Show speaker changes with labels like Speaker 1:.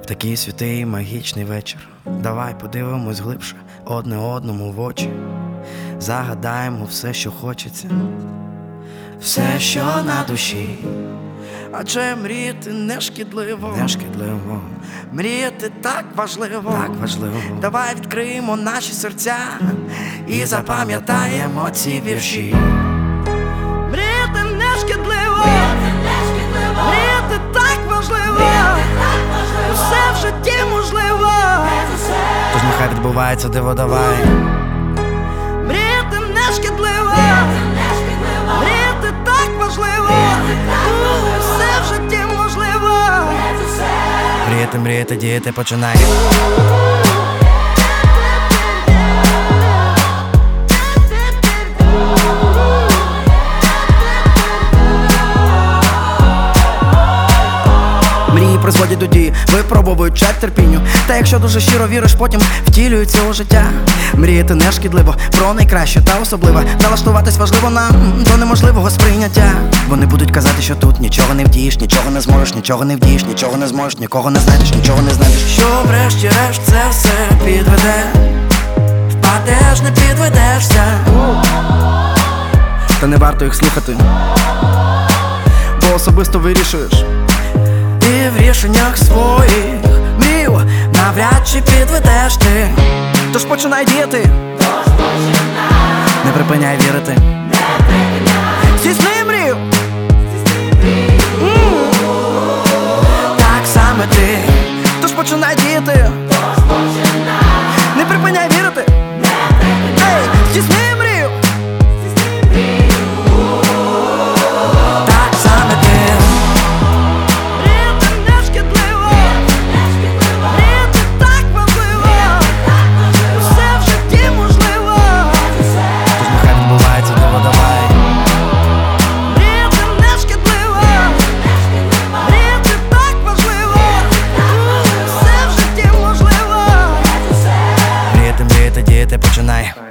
Speaker 1: Такий святий магічний вечір. Давай подивимось глибше одне одному в очі. Загадаємо все, що хочеться, все, що на душі. Адже мріяти не шкідливо, не шкідливо. Мріяти так важливо, так важливо. Давай відкриємо наші серця і запам'ятаємо ці вірші. Мріяти не шкідливо, мріяти так важливо. Все в житті можливо, тож нехай відбувається диво, давай. Мріяти не шкідливо, мріяти так важливо. Все в житті можливо. Мріяти, мріяти, діяти, починай. Мрії призводять до дії, випробовують вчать терпінню. Та якщо дуже щиро віриш, потім втілюється у життя. Мріяти не шкідливо, про найкраще та особливе. Налаштуватись важливо нам до неможливого сприйняття. Вони будуть казати, що тут нічого не вдієш, нічого не зможеш, нічого не вдієш, нічого не зможеш, нікого не знайдеш, нічого не знайдеш. Що врешті-решт це все підведе, впадеш, не підведешся. Та не варто їх слухати, бо особисто вирішуєш. І в рішеннях своїх мрів навряд чи підведеш ти. Тож починай діяти, не припиняй вірити. Здійсни мрію, так саме ти. Тож починай діяти, не припиняй вірити. Здійсни мрію, так саме ти. Діяти, починай.